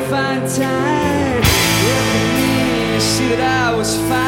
find time. Look at me, you see that I was fine.